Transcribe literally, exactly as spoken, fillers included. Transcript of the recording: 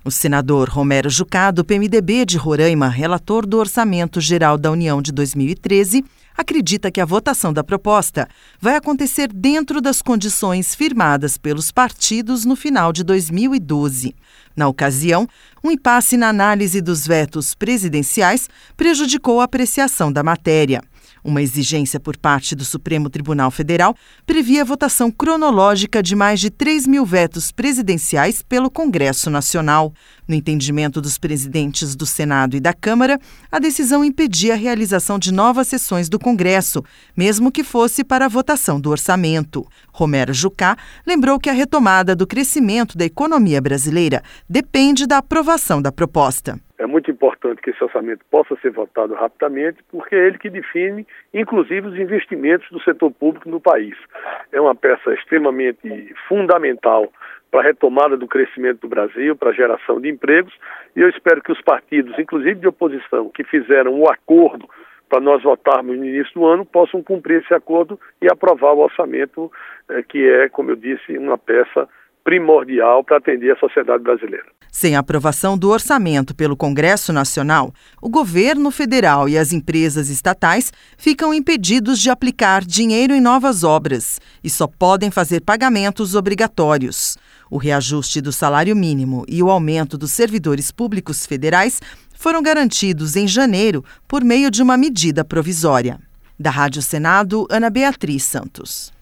O senador Romero Jucá, do P M D B de Roraima, relator do Orçamento Geral da União de dois mil e treze, acredita que a votação da proposta vai acontecer dentro das condições firmadas pelos partidos no final de dois mil e doze. Na ocasião, um impasse na análise dos vetos presidenciais prejudicou a apreciação da matéria. Uma exigência por parte do Supremo Tribunal Federal previa a votação cronológica de mais de três mil vetos presidenciais pelo Congresso Nacional. No entendimento dos presidentes do Senado e da Câmara, a decisão impedia a realização de novas sessões do Congresso, mesmo que fosse para a votação do orçamento. Romero Jucá lembrou que a retomada do crescimento da economia brasileira depende da aprovação da proposta. É muito importante que esse orçamento possa ser votado rapidamente, porque é ele que define, inclusive, os investimentos do setor público no país. É uma peça extremamente fundamental para a retomada do crescimento do Brasil, para a geração de empregos, e eu espero que os partidos, inclusive de oposição, que fizeram o acordo para nós votarmos no início do ano, possam cumprir esse acordo e aprovar o orçamento, eh, que é, como eu disse, uma peça primordial para atender a sociedade brasileira. Sem a aprovação do orçamento pelo Congresso Nacional, o governo federal e as empresas estatais ficam impedidos de aplicar dinheiro em novas obras e só podem fazer pagamentos obrigatórios. O reajuste do salário mínimo e o aumento dos servidores públicos federais foram garantidos em janeiro por meio de uma medida provisória. Da Rádio Senado, Ana Beatriz Santos.